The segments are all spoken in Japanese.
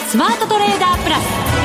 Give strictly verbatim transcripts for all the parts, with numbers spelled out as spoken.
スマートトレーダープラス。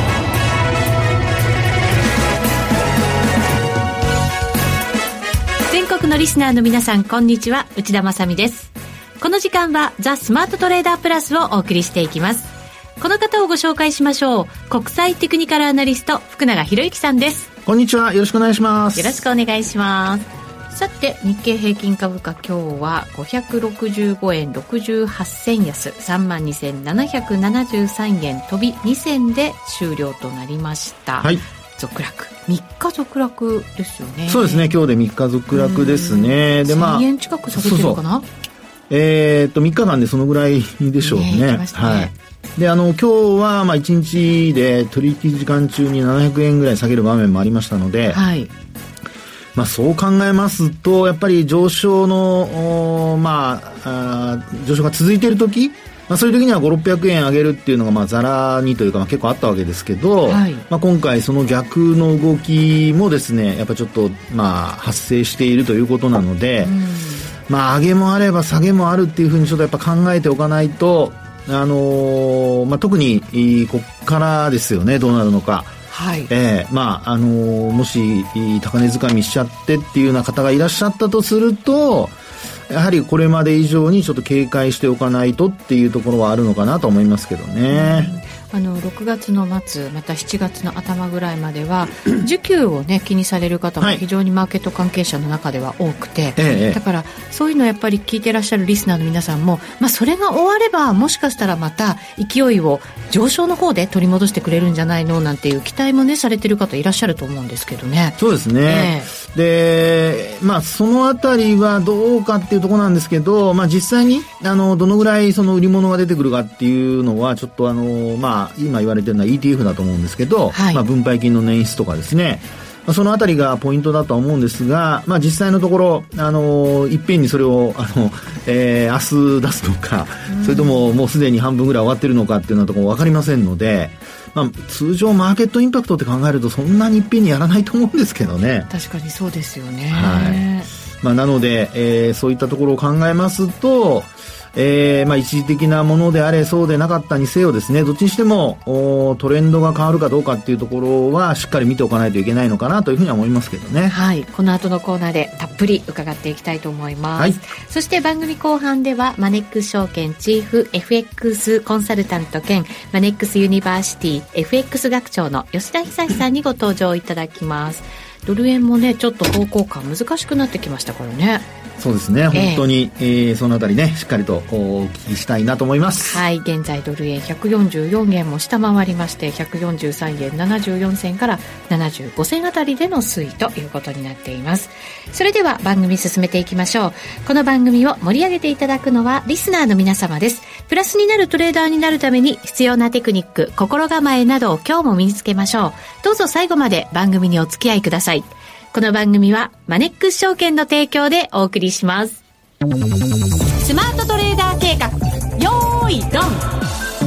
全国のリスナーの皆さん、こんにちは、内田まさみです。この時間はザ・スマートトレーダープラスをお送りしていきます。この方をご紹介しましょう。国際テクニカルアナリスト、福永博之さんです。 こんにちは、よろしくお願いします。 よろしくお願いします。さて、日経平均株価、今日はごひゃくろくじゅうごえんろくじゅうはち銭安、 さんまんにせんななひゃくななじゅうさんえん飛びに銭で終了となりました。 はい、 続落、みっか続落ですよね。 そうですね、今日でみっか続落ですね。で、まあ、 せんえん近く下げてるのかな。そうそう、 えー、っとみっかかんでそのぐらいでしょうね。 ね、 はい。で、あの今日はまあいちにちで取引時間中にななひゃくえんぐらい下げる場面もありましたので、 はい、 まあ、そう考えますとやっぱり上昇のまあ、あ上昇が続いている時、まあ、そういう時にはごひゃくろっぴゃくえん上げるっていうのがまあザラにというかまあ結構あったわけですけど、はい、まあ、今回その逆の動きもですねやっぱちょっとまあ発生しているということなので、うん、まあ、上げもあれば下げもあるっていうふうにちょっとやっぱ考えておかないと、あのーまあ、特にこっからですよね、どうなるのか。はい、えー、まああのー、もし高値掴みしちゃってっていうような方がいらっしゃったとすると、やはりこれまで以上にちょっと警戒しておかないとっていうところはあるのかなと思いますけどね。 うん、あのろくがつの末またしちがつの頭ぐらいまでは需給をね気にされる方も非常にマーケット関係者の中では多くて、はい、だからそういうのやっぱり聞いてらっしゃるリスナーの皆さんも、まあ、それが終わればもしかしたらまた勢いを上昇の方で取り戻してくれるんじゃないのなんていう期待もねされてる方いらっしゃると思うんですけどね。 そうですね、えー、で、まあ、そのあたりはどうかっていうところなんですけど、まあ、実際にあのどのぐらいその売り物が出てくるかっていうのはちょっとあの、まあ、今言われてるのは イーティーエフ だと思うんですけど、はい、まあ、分配金の捻出とかですね、まあ、そのあたりがポイントだとは思うんですが、まあ、実際のところあのいっぺんにそれをあの、えー、明日出すのか、うん、それとももうすでに半分ぐらい終わってるのかっていうようなところ分かりませんので、まあ、通常マーケットインパクトって考えるとそんなにいっぺんにやらないと思うんですけどね。 確かにそうですよね。 はい、まあ、なので、えー、そういったところを考えますと、えーまあ、一時的なものであれそうでなかったにせよですね、どっちにしてもトレンドが変わるかどうかっていうところはしっかり見ておかないといけないのかなというふうには思いますけどね。 はい、この後のコーナーでたっぷり伺っていきたいと思います。はい、そして番組後半ではマネックス証券チーフ エフエックス コンサルタント兼マネックスユニバーシティ エフエックス 学長の吉田久さんにご登場いただきます。ドル円もねちょっと方向感難しくなってきましたからね。 そうですね、本当に、えーえー、そのあたりねしっかりとお聞きしたいなと思います。 はい、現在ドル円ひゃくよんじゅうよんえんも下回りましてひゃくよんじゅうさんえんななじゅうよん銭からななじゅうご銭あたりでの推移ということになっています。それでは番組進めていきましょう。この番組を盛り上げていただくのはリスナーの皆様です。プラスになるトレーダーになるために必要なテクニック、心構えなどを今日も身につけましょう。どうぞ最後まで番組にお付き合いください。この番組はマネックス証券の提供でお送りします。スマートトレーダー計画、よーいドン。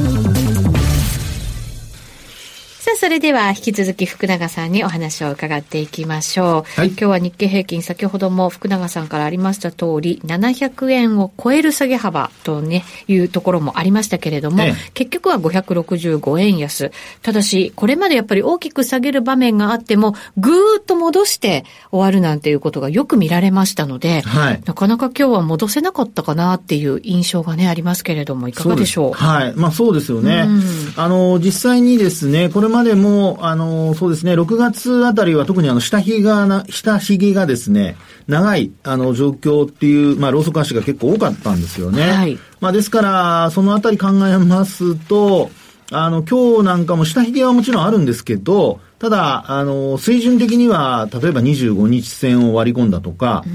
さあ、それでは引き続き福永さんにお話を伺っていきましょう。はい、今日は日経平均、先ほども福永さんからありました通りななひゃくえんを超える下げ幅とねいうところもありましたけれども、ええ、結局はごひゃくろくじゅうごえん安。ただしこれまでやっぱり大きく下げる場面があってもぐーっと戻して終わるなんていうことがよく見られましたので、はい、なかなか今日は戻せなかったかなっていう印象がねありますけれども、いかがでしょう。 はい、まあそうですよね。あの実際にですね、これまでもあのそうですね、ろくがつあたりは特にあの下髭がな下髭がですね長いあの状況っていう、まあ、ローソク足が結構多かったんですよね。はい、まあ、ですからそのあたり考えますと、あの今日なんかも下髭はもちろんあるんですけど、ただあの水準的には例えばにじゅうごにち線を割り込んだとか、うん、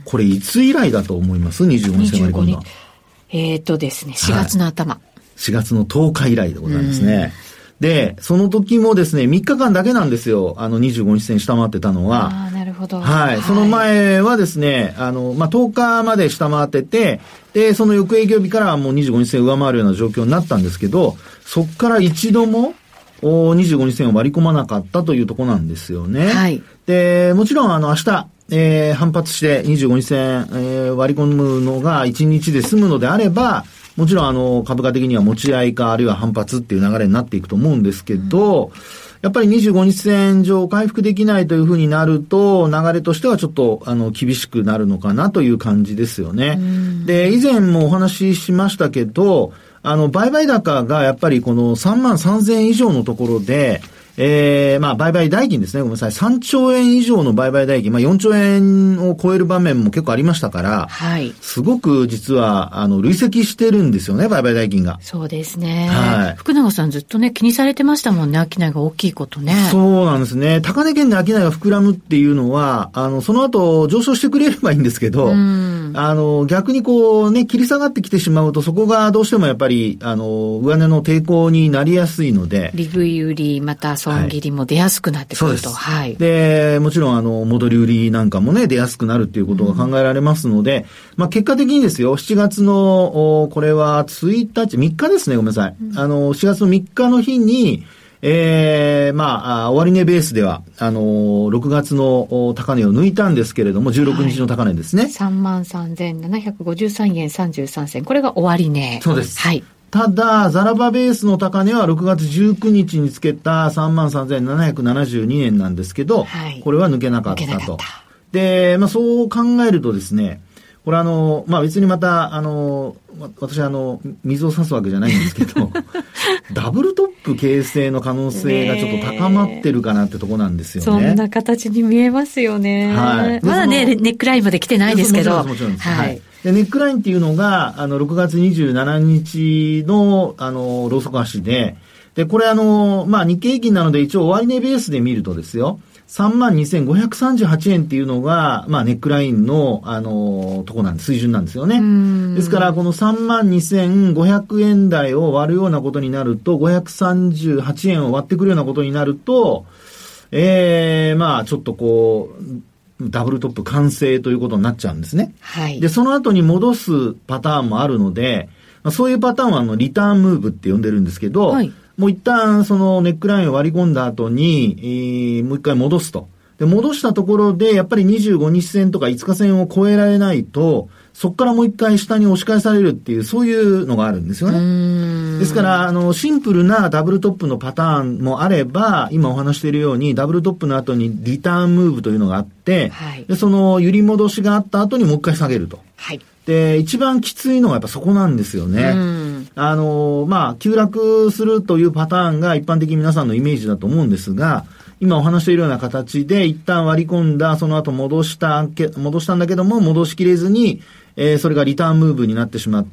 これいつ以来だと思います？にじゅうごにち線割り込んだ。 えーとですね、しがつの頭、はい、 しがつのとおか以来でございますね。で、その時もですね、みっかかんだけなんですよ。あのにじゅうごにち線下回ってたのは。 ああ、なるほど。 はい。はい、その前はですね、あの、まあ、とおかまで下回ってて、で、その翌営業日からはもうにじゅうごにち線上回るような状況になったんですけど、そっから一度も、にじゅうごにち線を割り込まなかったというところなんですよね。はい。で、もちろんあの明日、えー、反発してにじゅうごにち線、えー、割り込むのがいちにちで済むのであれば、 もちろんあの株価的には持ち合いかあるいは反発っていう流れになっていくと思うんですけど、うん、やっぱりにじゅうごにち線上回復できないというふうになると流れとしてはちょっとあの厳しくなるのかなという感じですよね。うん、で、以前もお話ししましたけど、あの売買高がやっぱりこのさんまんさんぜんえん以上のところで、えー、まあ、売買代金ですね。ごめんなさい。さんちょうえん以上の売買代金、まあ、よんちょうえんを超える場面も結構ありましたから、はい。すごく実は、あの、累積してるんですよね、売買代金が。 そうですね。はい。福永さんずっとね、気にされてましたもんね、商いが大きいことね。 そうなんですね。高値圏で商いが膨らむっていうのは、あの、その後上昇してくれればいいんですけど、うん、あの、逆にこうね、切り下がってきてしまうと、そこがどうしてもやっぱり、あの、上値の抵抗になりやすいので。 利食い売り、また損切りも出やすくなってくると。 はい。で、もちろんあの、戻り売りなんかもね、出やすくなるっていうことが考えられますので、うん、まあ結果的にですよ、しちがつの、これはついたち、みっかですね、ごめんなさい。うん、あの、しがつのみっかの日に、ええー、まあ、終値ベースでは、あの、ろくがつの高値を抜いたんですけれども、じゅうろくにちの高値ですね。はい、 さんまんさんぜんななひゃくごじゅうさんえんさんじゅうさんせん。これが終値。 そうです。 はい。 ただ、ザラバベースの高値はろくがつじゅうくにちにつけた さんまんさんぜんななひゃくななじゅうにえんなんですけど、はい、これは抜けなかったと。抜けなかった。で、まあそう考えるとですね、これあの、まあ別にまた、あの、私あの、水を差すわけじゃないんですけど、ダブルトップ形成の可能性がちょっと高まってるかなってとこなんですよね。 そんな形に見えますよね。はい。まだね、ネックラインまで来てないですけど。 もちろん、もちろんです。はい。で、ネックラインっていうのが、あの、ろくがつにじゅうしちにちの、あの、ローソク足で、で、これあの、まあ、日経平均なので一応終値ベースで見るとですよ、さんまんにせんごひゃくさんじゅうはちえんっていうのが、まあ、ネックラインの、あの、とこなんです、水準なんですよね。ですから、このさんまんにせんごひゃくえん台を割るようなことになると、ごひゃくさんじゅうはちえんを割ってくるようなことになると、ええー、まあ、ちょっとこう、ダブルトップ完成ということになっちゃうんですね。はい。で、その後に戻すパターンもあるので、まあ、そういうパターンはあの、リターンムーブって呼んでるんですけど、はい、もう一旦そのネックラインを割り込んだ後に、えー、もう一回戻すと。で、戻したところで、やっぱりにじゅうごにち線とかいつか線を超えられないと、そこからもう一回下に押し返されるっていう、そういうのがあるんですよね。ですから、あの、シンプルなダブルトップのパターンもあれば、今お話しているように、ダブルトップの後にリターンムーブというのがあって、はい、で、その揺り戻しがあった後にもう一回下げると。はい。で、一番きついのはやっぱそこなんですよね。あの、まあ、急落するというパターンが一般的に皆さんのイメージだと思うんですが、今お話しているような形で一旦割り込んだ、その後戻した、戻したんだけども戻しきれずに、えー、それがリターンムーブになってしまって、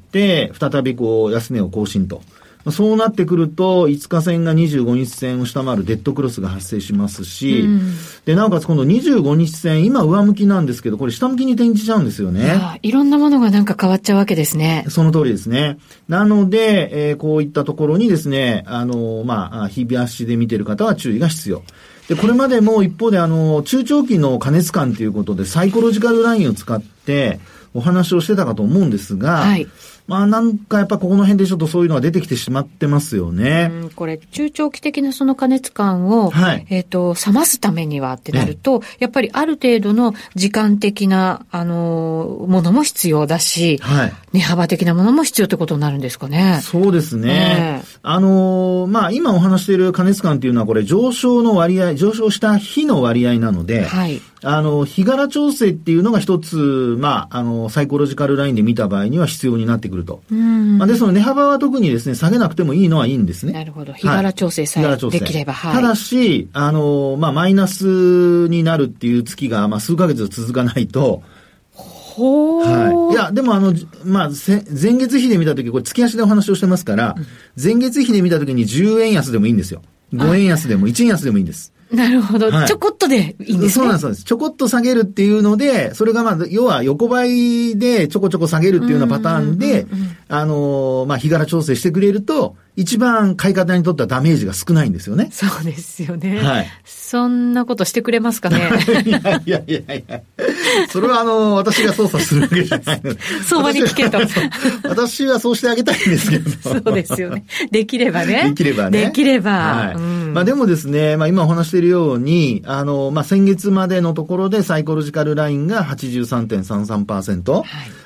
再びこう、安値を更新と。そうなってくると、いつか線がにじゅうごにち線を下回るデッドクロスが発生しますし、うん、で、なおかつ今度にじゅうごにち線、今上向きなんですけど、これ下向きに転じちゃうんですよね。 いろんなものがなんか変わっちゃうわけですね。 その通りですね。なので、えー、こういったところにですね、あの、まあ、日々足で見ている方は注意が必要。で、これまでも一方であの、中長期の過熱感ということで、サイコロジカルラインを使ってお話をしてたかと思うんですが、はい。まあなんかやっぱここの辺でちょっとそういうのが出てきてしまってますよね。 うん、これ中長期的なその過熱感を、はい、えっ、ー、と冷ますためにはってなると、ね、やっぱりある程度の時間的なあのものも必要だし、はい、値幅的なものも必要ってことになるんですかね。 そうですね。ねあのまあ今お話している過熱感っていうのはこれ上昇の割合、上昇した日の割合なので、はい、あの日柄調整っていうのが一つまああのサイコロジカルラインで見た場合には必要になってくると。うんまあ、で、その値幅は特にですね、下げなくてもいいのはいいんですね。 なるほど。日柄調整さえできれば。 はい、ただし、あの、まあ、マイナスになるっていう月が、まあ、数ヶ月続かないと、 ほー。 はい。いや、でもあの、まあ、前月比で見たとき、これ月足でお話をしてますから、うん、前月比で見たときにじゅうえん安でもいいんですよ。ごえん安でもいちえん安でもいいんです。 なるほど、はい。ちょこっとでいいんですね。 そうなんです、そうです。ちょこっと下げるっていうので、それがまあ、要は横ばいでちょこちょこ下げるっていうようなパターンで、あのー、まあ、日柄調整してくれると、一番買い方にとってはダメージが少ないんですよね。 そうですよね。はい。そんなことしてくれますかね。 いやいやいやいや。それはあの、私が操作するわけじゃないので。 相場に聞けと。 私はそうしてあげたいんですけど。 そうですよね。できればね。 できればね。 できれば。 はい。うん、まあでもですね、まあ今お話しているように、あの、まあ先月までのところでサイコロジカルラインが はちじゅうさんてんさんさんパーセント。はい。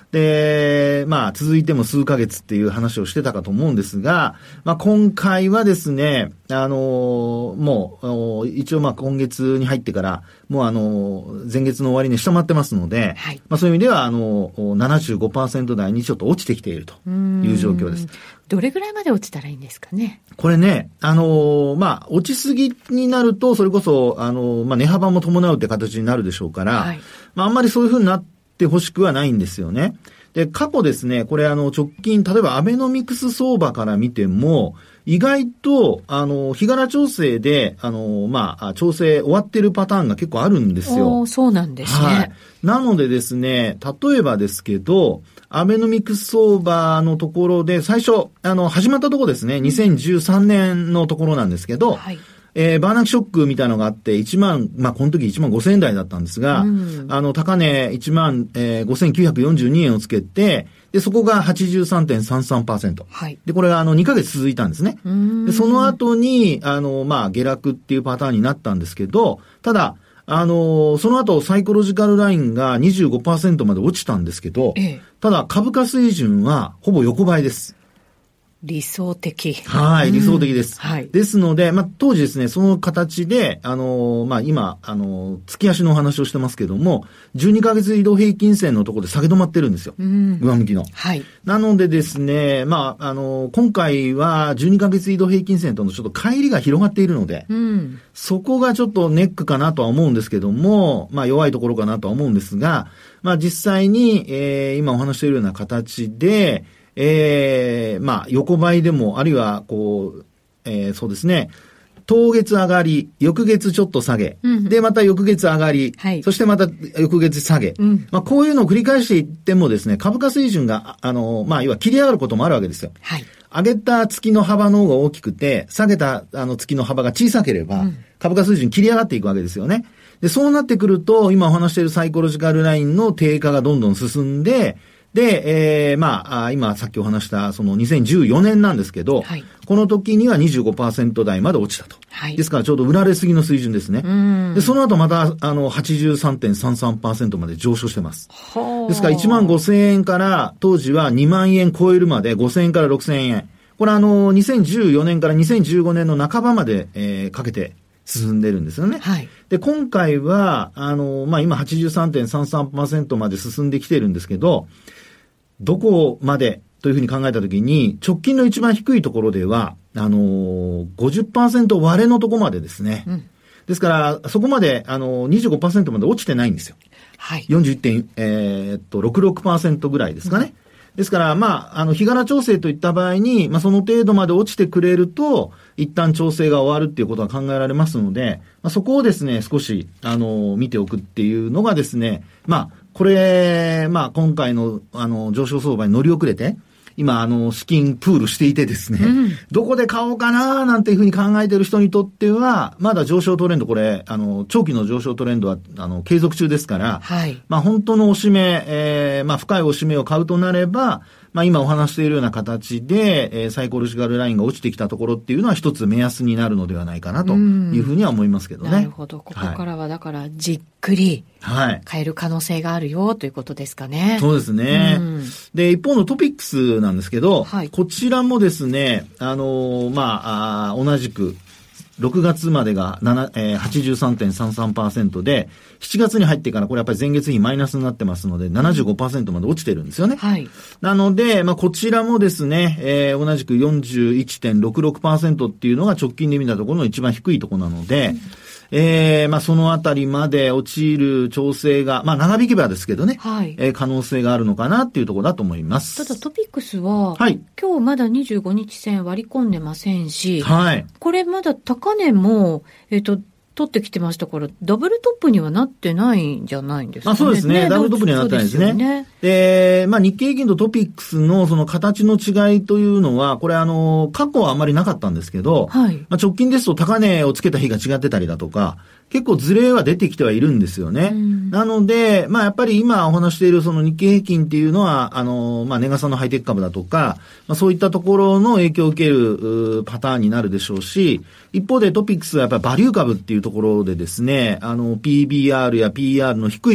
で、まあ、続いても数ヶ月っていう話をしてたかと思うんですが、まあ、今回はですね、あの、もう、一応まあ、今月に入ってから、もうあの、前月の終わりに下回ってますので、はい、まあ、そういう意味では、あの、ななじゅうごパーセント 台にちょっと落ちてきているという状況です。 どれぐらいまで落ちたらいいんですかね。 これね、あの、まあ、落ちすぎになると、それこそ、あの、まあ、値幅も伴うって形になるでしょうから、はい、まあ、あんまりそういうふうになって、欲しくはないんですよね。で、過去ですね、これあの直近、例えばアベノミクス相場から見ても、意外と、あの、日柄調整で、あの、まあ、調整終わってるパターンが結構あるんですよ。 そうなんですね。はい。 なのでですね、例えばですけど、アベノミクス相場のところで、最初、あの、始まったところですね、にせんじゅうさんねんのところなんですけど、はい。えー、バーナンキショックみたいなのがあって、いちまん、まあ、この時いちまんごせんえん台だったんですが、うん、あの、高値いちまんごせんきゅうひゃくよんじゅうにえんをつけて、で、そこが はちじゅうさんてんさんさんパーセント。はい。で、これがあの、にかげつ続いたんですね。で、その後に、あの、まあ、下落っていうパターンになったんですけど、ただ、あの、その後、サイコロジカルラインが にじゅうごパーセント まで落ちたんですけど、ええ、ただ、株価水準はほぼ横ばいです。 理想的。 はい、理想的です。 うん、はい。 ですので、まあ、当時ですね、その形で、あの、まあ、今、あの、月足のお話をしてますけども、じゅうにかげつ移動平均線のところで下げ止まってるんですよ。うん、上向きの。はい。なのでですね、まあ、あの、今回はじゅうにかげつ移動平均線とのちょっと乖離が広がっているので、うん、そこがちょっとネックかなとは思うんですけども、まあ、弱いところかなとは思うんですが、まあ、実際に、えー、今お話しているような形で、ええー、まあ、横ばいでも、あるいは、こう、えー、そうですね、当月上がり、翌月ちょっと下げ、うん、で、また翌月上がり、はい、そしてまた翌月下げ、うん、まあ、こういうのを繰り返していってもですね、株価水準が、あの、まあ、要は切り上がることもあるわけですよ。はい。上げた月の幅の方が大きくて、下げた、あの、月の幅が小さければ、うん、株価水準切り上がっていくわけですよね。で、そうなってくると、今お話しているサイコロジカルラインの低下がどんどん進んで、で、えー、まあ、今さっきお話したそのにせんじゅうよねんなんですけど、はい、この時には にじゅうごパーセント 台まで落ちたと。はい、ですからちょうど売られすぎの水準ですね。で、その後また、あの、はちじゅうさんてんさんさんパーセント まで上昇してます。ですからいちまんごせんえんから当時はにまんえん超えるまでごせんえんからろくせんえん。これあの、にせんじゅうよねんからにせんじゅうごねんの半ばまで、えー、かけて、進んでるんですよね。はい。で、今回は、あの、まあ、今 はちじゅうさんてんさんさんパーセント まで進んできてるんですけど、どこまでというふうに考えたときに、直近の一番低いところでは、あの、ごじゅっパーセント 割れのところまでですね。うん、ですから、そこまで、あの、にじゅうごパーセント まで落ちてないんですよ。はい。よんじゅういってん、えー、っと、ろくじゅうろくパーセント ぐらいですかね。うん、ですから、まあ、あの、日柄調整といった場合に、まあ、その程度まで落ちてくれると、一旦調整が終わるっていうことが考えられますので、まあ、そこをですね、少し、あの、見ておくっていうのがですね、まあ、これ、まあ、今回の、あの、上昇相場に乗り遅れて、今、あの、資金プールしていてですね、うん、どこで買おうかななんていうふうに考えている人にとっては、まだ上昇トレンド、これ、あの、長期の上昇トレンドは、あの、継続中ですから、はい、まあ、本当のおしめ、えー、まあ、深いおしめを買うとなれば、まあ、今お話しているような形で、えー、サイコロジカルラインが落ちてきたところっていうのは一つ目安になるのではないかなというふうには思いますけどね。 なるほど。ここからはだからじっくり変える可能性があるよということですかね。 そうですね。で、一方のトピックスなんですけど、はい、こちらもですね、あのー、まあ、あ同じく、ろくがつまでがなな、えー、はちじゅうさんてんさんさんパーセント で、しちがつに入ってからこれやっぱり前月比マイナスになってますので、ななじゅうごパーセント まで落ちてるんですよね。はい。なので、まあこちらもですね、えー、同じく よんじゅういちてんろくろくパーセント っていうのが直近で見たところの一番低いところなので、うんええー、まあ、そのあたりまで落ちる調整が、まあ、長引けばですけどね、はい、えー、可能性があるのかなっていうところだと思います。 ただトピックスは、はい、今日まだにじゅうごにち線割り込んでませんし、はい、これまだ高値も、えっと、取ってきてましたから、ダブルトップにはなってないんじゃないんですかね。 あ、そうですね。ねダブルトップにはなってないですね。ねで、まあ日経平均とトピックスのその形の違いというのは、これあの、過去はあまりなかったんですけど、はい、まあ直近ですと高値をつけた日が違ってたりだとか、結構ズレは出てきてはいるんですよね。なので、まあやっぱり今お話しているその日経平均っていうのは、あの、まあネガサのハイテク株だとか、まあそういったところの影響を受けるパターンになるでしょうし、一方でトピックスはやっぱりバリュー株っていうところでですね、あの ピービーアール や ピーイーアール の低い、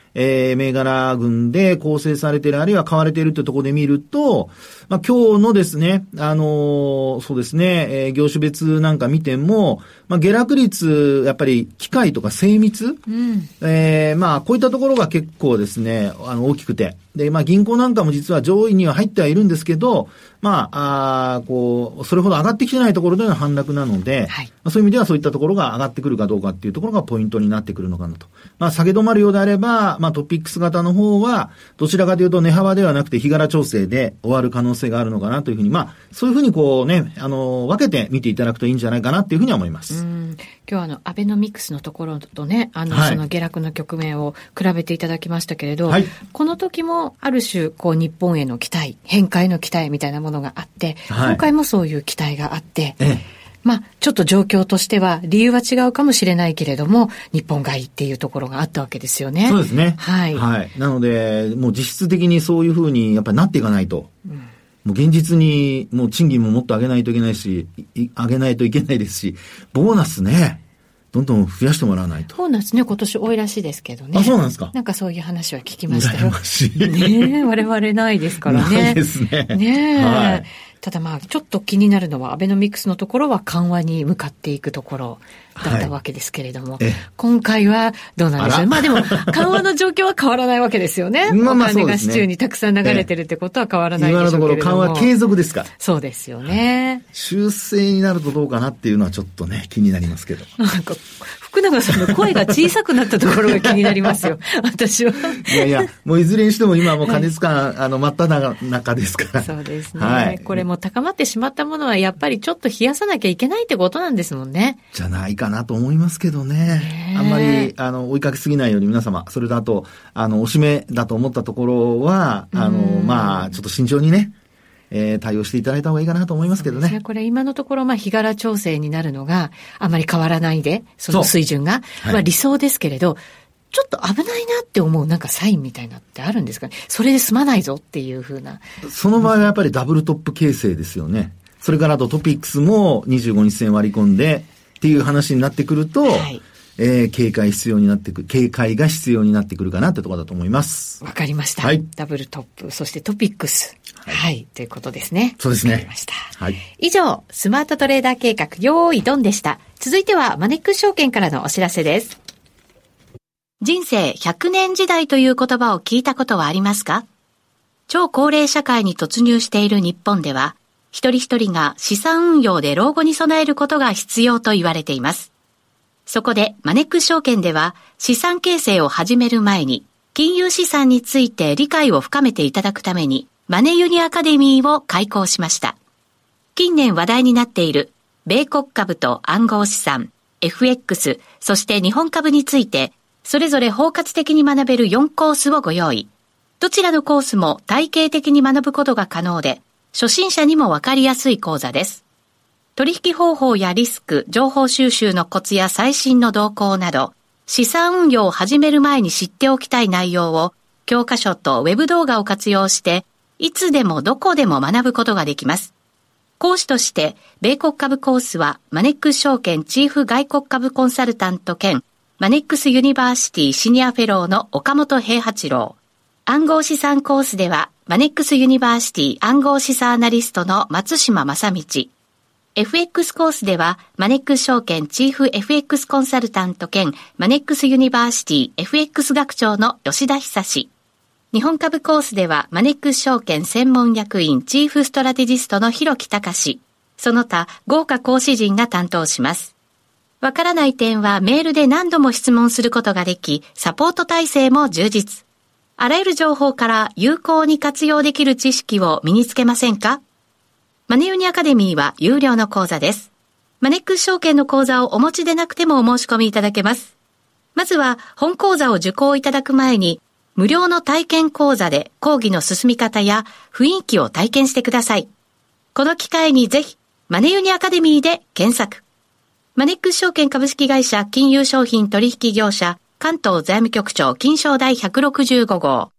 えー、銘柄群で構成されている、あるいは買われているというところで見ると、まあ、今日のですね、あのー、そうですね、えー、業種別なんか見ても、まあ、下落率、やっぱり機械とか精密、うん、えー、まあ、こういったところが結構ですね、あの、大きくて。で、まあ、銀行なんかも実は上位には入ってはいるんですけど、まあ、あこう、それほど上がってきてないところでの反落なので、はい、まあ、そういう意味ではそういったところが上がってくるかどうかっていうところがポイントになってくるのかなと。まあ、下げ止まるようであれば、まあ、トピックス型の方は、どちらかというと値幅ではなくて日柄調整で終わる可能性があるのかなというふうに、まあ、そういうふうにこうね、あの、分けて見ていただくといいんじゃないかなっていうふうには思います。 うん、今日はあの、アベノミクスのところとね、あの、はい、その下落の局面を比べていただきましたけれど、はい、この時もある種、こう、日本への期待、変化への期待みたいなものがあって、はい、今回もそういう期待があって、ええ、まあ、ちょっと状況としては理由は違うかもしれないけれども、日本買いっていうところがあったわけですよね。 そうですね。はい。はい。なので、もう実質的にそういうふうにやっぱりなっていかないと、うん、もう現実にもう賃金ももっと上げないといけないし、上げないといけないですし、ボーナスね、どんどん増やしてもらわないと。 ボーナスね、今年多いらしいですけどね。 あ、そうなんですか。 なんかそういう話は聞きましたよ。 羨ましい。 ねえ、我々ないですからね。 ないですね。 ねえ。はい、ただまあ、ちょっと気になるのは、アベノミクスのところは緩和に向かっていくところだったわけですけれども、はい、今回はどうなんでしょう。まあでも、緩和の状況は変わらないわけですよね。まあまあそうですね。お金が市中にたくさん流れてるってことは変わらないでしょうけれども。 今のところ緩和継続ですから。 そうですよね。 修正になるとどうかなっていうのはちょっとね、気になりますけど。 なんか、福永さんの声が小さくなったところが気になりますよ。私は。 いやいや、もういずれにしても今はもう過熱感、はい、あの、真っ只中ですから。 そうですね。はい。これも高まってしまったものはやっぱりちょっと冷やさなきゃいけないってことなんですもんね。 じゃないかなと思いますけどね。あんまり、あの、追いかけすぎないように皆様、それだと、あの、おしめだと思ったところは、あの、まあ、ちょっと慎重にね、えー、対応していただいた方がいいかなと思いますけどね。そうですね。 これ今のところ、まあ、日柄調整になるのがあまり変わらないで、その水準が、はい、まあ、理想ですけれど、ちょっと危ないなって思うなんかサインみたいなってあるんですかね。それで済まないぞっていう風な。 その場合はやっぱりダブルトップ形成ですよね。それからあとトピックスもにじゅうごにち線割り込んでっていう話になってくると、はい、えー、警戒必要になってくる、警戒が必要になってくるかなってところだと思います。 わかりました。はい。ダブルトップ、そしてトピックス。はい。はい、ということですね。 そうですね。 わかりました。はい。以上、スマートトレーダー計画、よーいドンでした。続いては、マネックス証券からのお知らせです。人生ひゃくねん時代という言葉を聞いたことはありますか？超高齢社会に突入している日本では、一人一人が資産運用で老後に備えることが必要と言われています。そこでマネックス証券では資産形成を始める前に金融資産について理解を深めていただくためにマネユニアカデミーを開講しました。近年話題になっている米国株と暗号資産、エフエックス、そして日本株についてそれぞれ包括的に学べるよんコースをご用意。どちらのコースも体系的に学ぶことが可能で初心者にもわかりやすい講座です。取引方法やリスク、情報収集のコツや最新の動向など、資産運用を始める前に知っておきたい内容を、教科書とウェブ動画を活用して、いつでもどこでも学ぶことができます。講師として、米国株コースは、マネックス証券チーフ外国株コンサルタント兼、マネックスユニバーシティシニアフェローの岡本平八郎。暗号資産コースでは、マネックスユニバーシティ暗号資産アナリストの松島正道。エフエックス コースでは、マネックス証券チーフ エフエックス コンサルタント兼、マネックスユニバーシティ エフエックス 学長の吉田久志。日本株コースでは、マネックス証券専門役員チーフストラテジストの広木隆。その他、豪華講師陣が担当します。わからない点はメールで何度も質問することができ、サポート体制も充実。あらゆる情報から有効に活用できる知識を身につけませんか？マネユニアカデミーは有料の講座です。マネックス証券の講座をお持ちでなくてもお申し込みいただけます。まずは本講座を受講いただく前に、無料の体験講座で講義の進み方や雰囲気を体験してください。この機会にぜひ、マネユニアカデミーで検索。マネックス証券株式会社金融商品取引業者関東財務局長金商第ひゃくろくじゅうご号。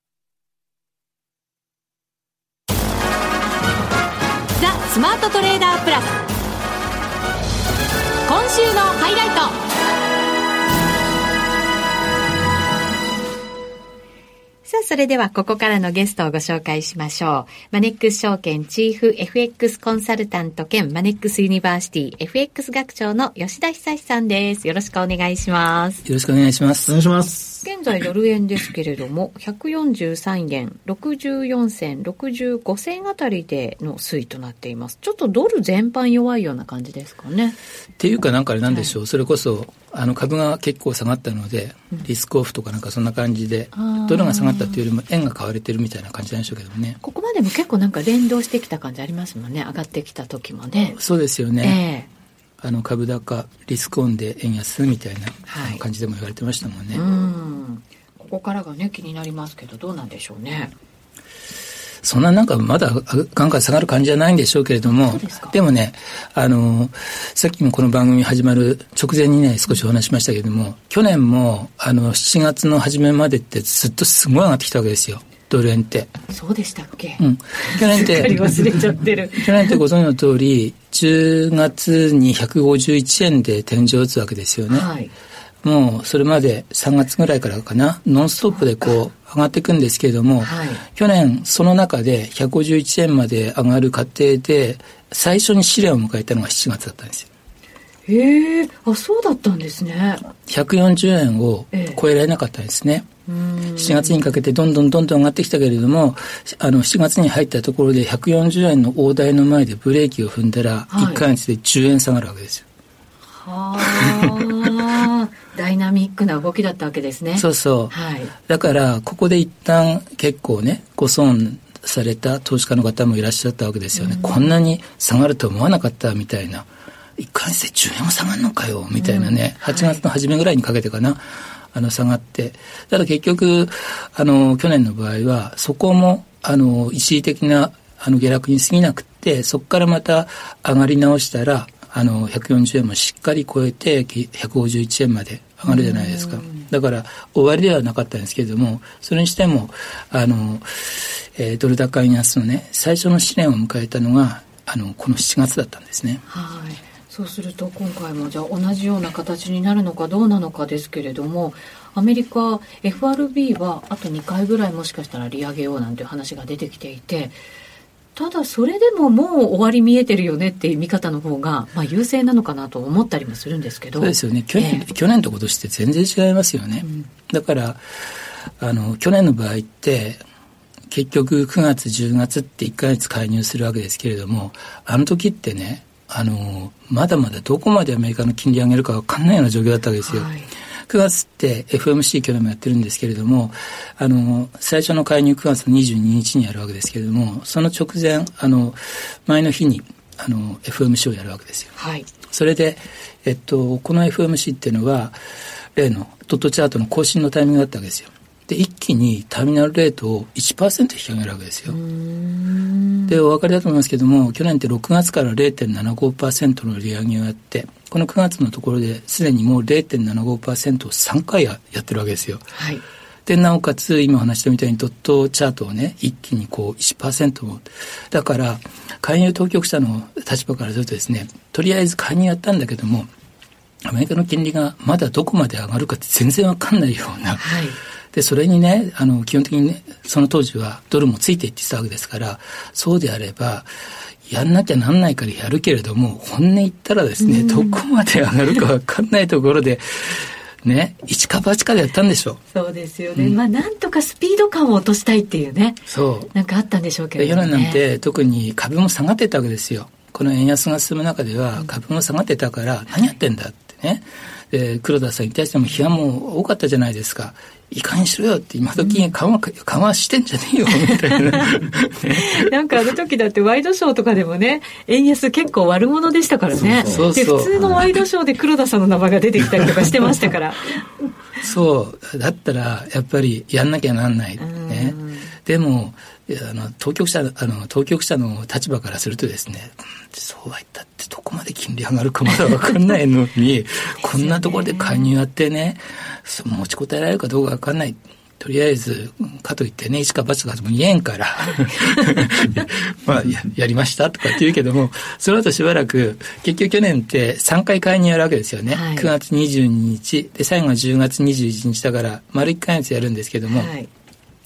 ザ・スマートトレーダープラス。今週のハイライト。 さあ、それではここからのゲストをご紹介しましょう。マネックス証券チーフ エフエックス コンサルタント兼マネックスユニバーシティ エフエックス 学長の吉田久さんです。よろしくお願いします。 よろしくお願いします。 お願いします。 現在ドル円ですけれどもひゃくよんじゅうさんえんろくじゅうよんせんろくじゅうごせんあたりでの推移となっています。ちょっとドル全般弱いような感じですかね。 っていうかなんかあれなんでしょう、はい、それこそあの株が結構下がったので、うん、リスクオフとかなんかそんな感じでドルが下がったっていうよりも円が買われてるみたいな感じなんでしょうけどもね。 ここまでも結構なんか連動してきた感じありますもんね。上がってきた時もね。 そうですよね、えー、あの株高リスクオンで円安みたいな、はい、感じでも言われてましたもんね。 うん、ここからがね気になりますけどどうなんでしょうね。 そんななんかまだガンガン下がる感じじゃないんでしょうけれども、 で, でもねあのさっきもこの番組始まる直前にね少しお話しましたけれども、去年もあのしちがつの初めまでってずっとすごい上がってきたわけですよ、ドル円って。 そうでしたっけ、 うん、去年って忘れちゃってる去年ってご存知の通りじゅうがつにひゃくごじゅういちえんで天井を打つわけですよね、はい、もうそれまでさんがつぐらいからかなノンストップでこう上がっていくんですけれども、はい、去年その中でひゃくごじゅういちえんまで上がる過程で最初に試練を迎えたのがしちがつだったんですよ。 へえ、あ、そうだったんですね。 ひゃくよんじゅうえんを超えられなかったんですね、ええ、しちがつにかけてどんどんどんどん上がってきたけれども、あのしちがつに入ったところでひゃくよんじゅうえんの大台の前でブレーキを踏んだら、はい、いっかげつでじゅうえん下がるわけですよ。 はあダイナミックな動きだったわけですね。 そうそう、はい、だからここで一旦結構ねご損された投資家の方もいらっしゃったわけですよね、うん、こんなに下がると思わなかったみたいな、いっかげつでじゅうえんも下がるのかよみたいなね、うん、はちがつの初めぐらいにかけてかな、あの下がって、ただ結局あの去年の場合はそこもあの一時的なあの下落に過ぎなくって、そこからまた上がり直したらあのひゃくよんじゅうえんもしっかり超えてひゃくごじゅういちえんまで上がるじゃないですか。だから終わりではなかったんですけれども、それにしてもあの、えー、ドル高円安のね最初の試練を迎えたのがあのこのしちがつだったんですね。 はい、そうすると今回もじゃあ同じような形になるのかどうなのかですけれども、アメリカ エフアールビー はあとにかいぐらいもしかしたら利上げようなんていう話が出てきていて、ただそれでももう終わり見えてるよねっていう見方の方が、まあ、優勢なのかなと思ったりもするんですけど。 そうですよね。去年、えー、去年と今年って全然違いますよね、うん、だからあの去年の場合って結局くがつじゅうがつっていっかげつ介入するわけですけれども、あの時ってねあのまだまだどこまでアメリカの金利上げるか分かんないような状況だったわけですよ、はい、くがつって エフエムシー 去年もやってるんですけれども、あの最初の介入くがつのにじゅうににちにやるわけですけれども、その直前あの前の日にあの エフエムシー をやるわけですよ、はい、それで、えっと、この エフエムシー っていうのは例のドットチャートの更新のタイミングだったわけですよ。で一気にターミナルレートを いちパーセント 引き上げるわけですよ。うーんでお分かりだと思いますけども、去年ってろくがつから ゼロてんななごパーセント の利上げをやって、このくがつのところですでにもう ゼロてんななごパーセント をさんかい や, やってるわけですよ、はい、でなおかつ今お話したみたいにドットチャートをね一気にこう いちパーセント も、だから介入当局者の立場からするとですね、とりあえず介入やったんだけどもアメリカの金利がまだどこまで上がるかって全然わかんないような、はい、でそれにねあの基本的にねその当時はドルもついていってたわけですから、そうであればやんなきゃなんないからやるけれども、本音言ったらですね、うん、どこまで上がるか分かんないところでね一か八かでやったんでしょう。 そうですよね、うん、まあなんとかスピード感を落としたいっていうね、そうなんかあったんでしょうけどね。 去年なんて特に株も下がってたわけですよ。この円安が進む中では株も下がってたから、うん、何やってんだってね、で黒田さんに対しても批判も多かったじゃないですか。いかにしろよって今時に緩和、緩和してんじゃねえよみたいな、ね、 なんかあの時だってワイドショーとかでもね円安結構悪者でしたからね。そうそうで普通のワイドショーで黒田さんの名前が出てきたりとかしてましたからそうだったらやっぱりやんなきゃなんない、ね、でもあの当局者あの当局者の立場からするとですね、そうは言ったってどこまで金利上がるかまだ分かんないのにこんなところで介入やってね持ちこたえられるかどうか分かんない、とりあえずかといってね一か八かも言えんからまあ や, やりましたとかって言うけども、その後しばらく結局去年ってさんかい介入やるわけですよね、はい、くがつにじゅうににちで最後はじゅうがつにじゅういちにちだから丸いっかげつやるんですけども、はい、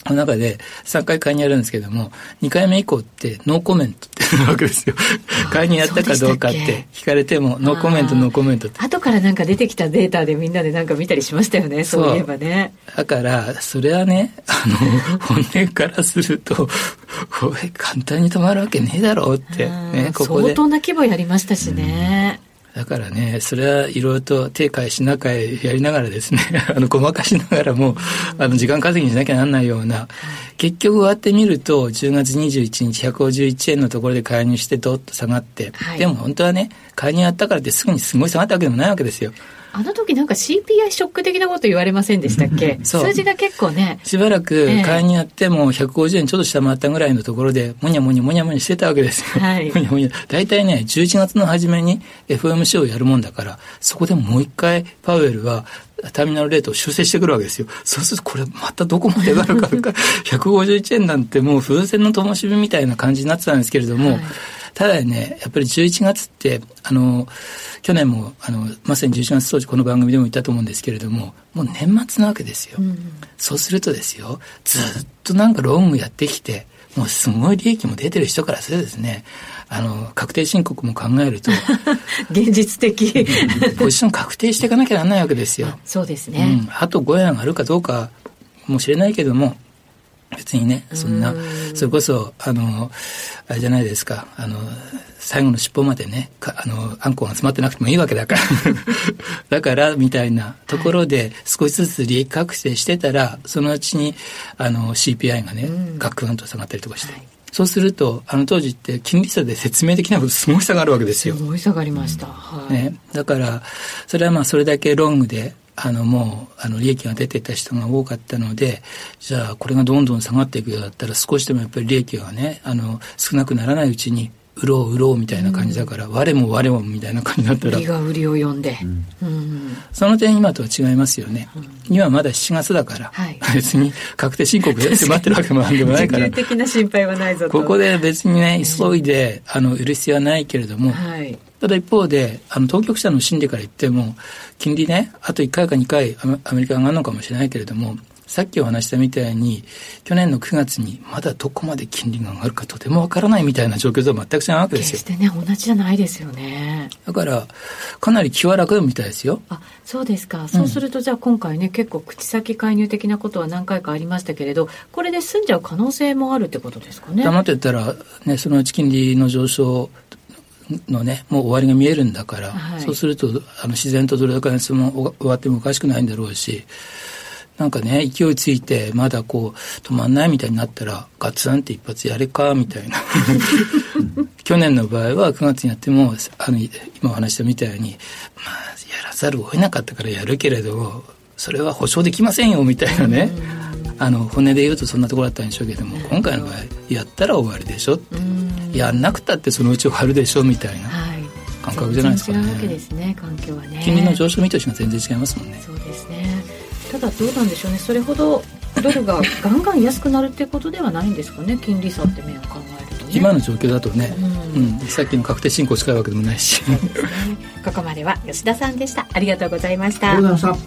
の中でさんかい介入やるんですけども、にかいめ以降ってノーコメントってなるわけですよ。介入やったかどうかって聞かれてもノーコメントノーコメントって。 後からなんか出てきたデータでみんなでなんか見たりしましたよね。そういえばね。 だからそれはね、あの本音からするとこれ簡単に止まるわけねえだろうってね、ここで相当な規模やりましたしね。 だからね、それはいろいろと手変え品変えやりながらですね、あの、ごまかしながらも、あの、時間稼ぎにしなきゃなんないような、結局終わってみると、じゅうがつにじゅういちにちひゃくごじゅういちえんのところで介入してドッと下がって、はい、でも本当はね、介入やったからってすぐにすごい下がったわけでもないわけですよ。 あの時なんか シーピーアイ ショック的なこと言われませんでしたっけ？数字が結構ね。 しばらく介入やってもひゃくごじゅうえんちょっと下回ったぐらいのところで、もにゃもにゃもにゃもにゃしてたわけですよ。はい。もにゃもにゃ。大体ね、じゅういちがつの初めに エフオーエムシー をやるもんだから、そこでもう一回パウエルはターミナルレートを修正してくるわけですよ。そうするとこれまたどこまで上がるかとか、ひゃくごじゅういちえんなんてもう風船の灯火みたいな感じになってたんですけれども、はい、ただね、やっぱりじゅういちがつって、あの、去年も、あの、まさにじゅういちがつ当時この番組でも言ったと思うんですけれども、もう年末なわけですよ。うん、そうするとですよ、ずっとなんかロングやってきて、もうすごい利益も出てる人からするとですね、あの、確定申告も考えると。 現実的。 ポジション確定していかなきゃならないわけですよ。 そうですね。 うん。あとごえん上がるかどうかもしれないけども、別にね、そんな、それこそ、あの、あれじゃないですか、あの、最後の尻尾までね、あの、あんこが詰まってなくてもいいわけだから。だから、みたいなところで、少しずつ利益確定してたら、そのうちに、あの、シーピーアイ がね、ガクンと下がったりとかして。はい、そうすると、あの当時って金利差で説明できないことすごい下がるわけですよ。 すごい下がりました。はい。 ね。だから、それはまあ、それだけロングで、あのもうあの利益が出てた人が多かったので、じゃあこれがどんどん下がっていくようだったら少しでもやっぱり利益がね、あの少なくならないうちに売ろう売ろうみたいな感じだから、うん、我も我もみたいな感じだったら売りが売りを呼んで、 うんうん、その点今とは違いますよね、うん、今まだしちがつだから、はい、別に確定申告で迫ってるわけもなんでもないから時給的な心配はないぞと、 ここで別にね急いであの売る必要はないけれども、はい、ただ一方であの当局者の心理から言っても金利ねあといっかいかにかいアメリカが上がるのかもしれないけれども、さっきお話したみたいに去年のくがつにまだどこまで金利が上がるかとてもわからないみたいな状況とは全く違うわけですよ。 決してね同じじゃないですよね。 だからかなり気は楽みたいですよ。 あ、そうですか。そうすると、うん、じゃあ今回ね結構口先介入的なことは何回かありましたけれど、これで済んじゃう可能性もあるってことですかね。 黙ってたらねそのうち金利の上昇のねもう終わりが見えるんだから、はい、そうするとあの自然とドル高安も終わってもおかしくないんだろうし、なんかね勢いついてまだこう止まんないみたいになったらガツンって一発やれかみたいな去年の場合はくがつにやってもあの今お話したみたいに、まあ、やらざるを得なかったからやるけれどそれは保証できませんよみたいなね、あの骨で言うとそんなところだったんでしょうけども、今回の場合やったら終わりでしょ、やんなくたってそのうち終わるでしょみたいな感覚じゃないですかね。 全然違うわけですね、環境はね。 金利の上昇見通しが全然違いますもんね。 そうですね。ただどうなんでしょうね、それほどドルがガンガン安くなるっていうことではないんですかね、金利差って面を考えるとね。 今の状況だとね、うんうん、さっきの確定申告近いわけでもないしそうですね。ここまでは吉田さんでした。ありがとうございました。 ありがとうございました。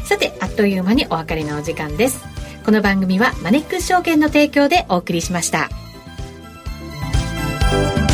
さてあっという間にお別れのお時間です。この番組はマネックス証券の提供でお送りしました。